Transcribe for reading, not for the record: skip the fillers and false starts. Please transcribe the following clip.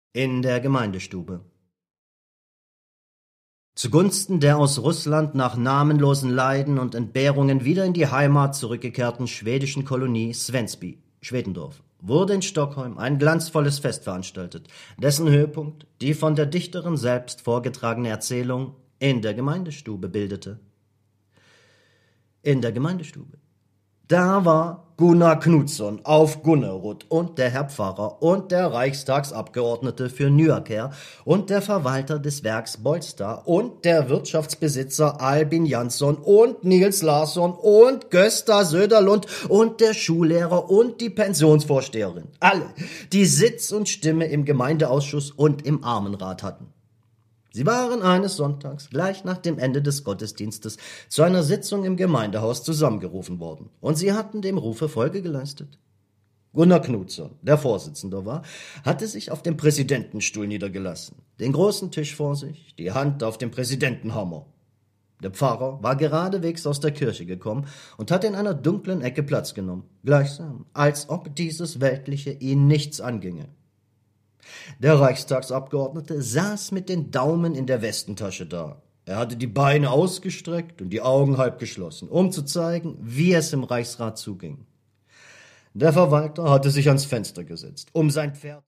In der Gemeindestube. Zugunsten der aus Russland nach namenlosen Leiden und Entbehrungen wieder in die Heimat zurückgekehrten schwedischen Kolonie Svensby, Schwedendorf, wurde in Stockholm ein glanzvolles Fest veranstaltet, dessen Höhepunkt die von der Dichterin selbst vorgetragene Erzählung in der Gemeindestube bildete. In der Gemeindestube. Da war Gunnar Knutsson auf Gunnerud und der Herr Pfarrer und der Reichstagsabgeordnete für Nyaker und der Verwalter des Werks Bolster und der Wirtschaftsbesitzer Albin Jansson und Nils Larsson und Gösta Söderlund und der Schullehrer und die Pensionsvorsteherin. Alle, die Sitz und Stimme im Gemeindeausschuss und im Armenrat hatten. Sie waren eines Sonntags, gleich nach dem Ende des Gottesdienstes, zu einer Sitzung im Gemeindehaus zusammengerufen worden, und sie hatten dem Rufe Folge geleistet. Gunnar Knutsson, der Vorsitzender war, hatte sich auf dem Präsidentenstuhl niedergelassen, den großen Tisch vor sich, die Hand auf dem Präsidentenhammer. Der Pfarrer war geradewegs aus der Kirche gekommen und hatte in einer dunklen Ecke Platz genommen, gleichsam, als ob dieses Weltliche ihn nichts anginge. Der Reichstagsabgeordnete saß mit den Daumen in der Westentasche da. Er hatte die Beine ausgestreckt und die Augen halb geschlossen, um zu zeigen, wie es im Reichsrat zuging. Der Verwalter hatte sich ans Fenster gesetzt, um sein Pferd